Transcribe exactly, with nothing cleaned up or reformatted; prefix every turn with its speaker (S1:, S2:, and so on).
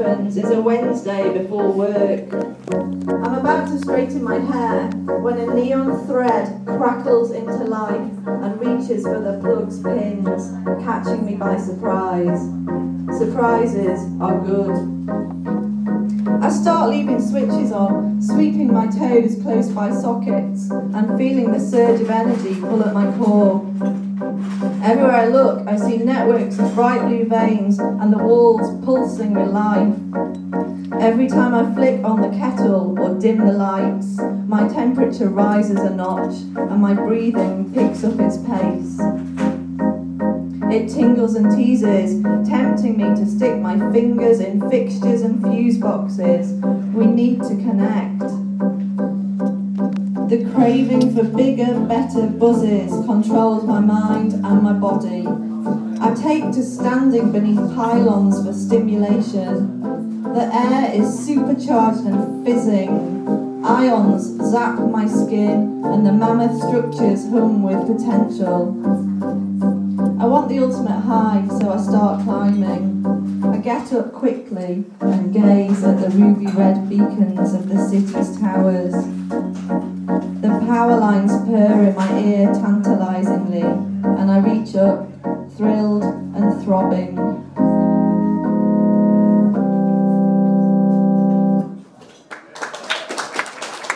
S1: happens is a Wednesday before work. I'm about to straighten my hair when a neon thread crackles into life and reaches for the plug's pins, catching me by surprise. Surprises are good. I start leaving switches on, sweeping my toes close by sockets and feeling the surge of energy pull at my core. Everywhere I look, I see networks of bright blue veins and the walls pulsing with life. Every time I flick on the kettle or dim the lights, my temperature rises a notch and my breathing picks up its pace. It tingles and teases, tempting me to stick my fingers in fixtures and fuse boxes. We need to connect. The craving for bigger, better buzzes controls my mind and my body. I take to standing beneath pylons for stimulation. The air is supercharged and fizzing. Ions zap my skin and the mammoth structures hum with potential. I want the ultimate high, so I start climbing. I get up quickly and gaze at the ruby red beacons of the city's towers. The power lines purr in my ear tantalisingly, and I reach up, thrilled and throbbing.